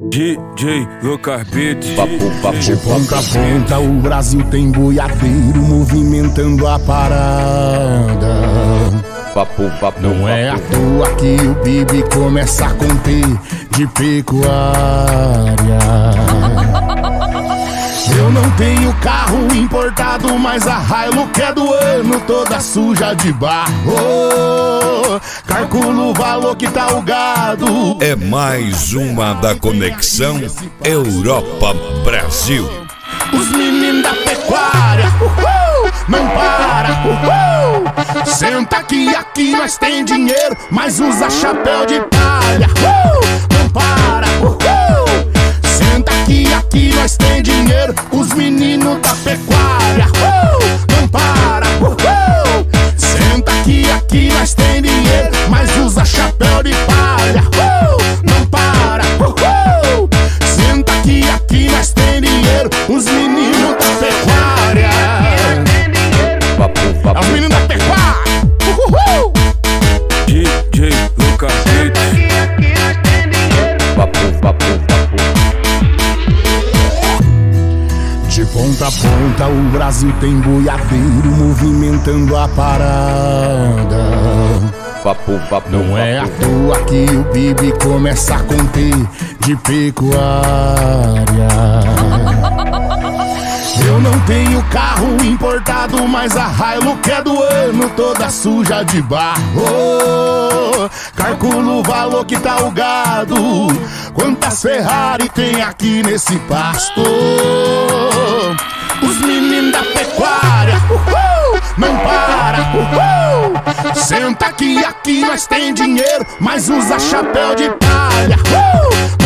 DJ Lucas Beats. De ponta a ponta o Brasil tem boiadeiro movimentando a parada. Não é à toa que o Bibi começa a conter de pecuária. Eu não tenho carro importado, mas a Hilux é do ano, toda suja de barro. Calculo o valor que tá o gado. É mais uma da Conexão Europa-Brasil. Os meninos da pecuária, não para, senta aqui nós tem dinheiro, mas usa chapéu de palha, não para, senta aqui nós tem dinheiro, os meninos da pecuária, não para, senta aqui nós tem dinheiro, mas usa chapéu de palha, não para, senta aqui nós tem dinheiro, os meninos da pecuária. É os meninos da pecuária. DJ Lucas Beats. De ponta a ponta o Brasil tem boiadeiro movimentando a parada. Não é à toa que o Bibi começa a conter de pecuária. Eu não tenho carro importado, mas a Hilux é do ano, toda suja de barro. Calculo o valor que tá o gado. Quantas Ferrari tem aqui nesse pasto? Os meninos da pecuária, não para, senta aqui nós tem dinheiro, mas usa chapéu de palha,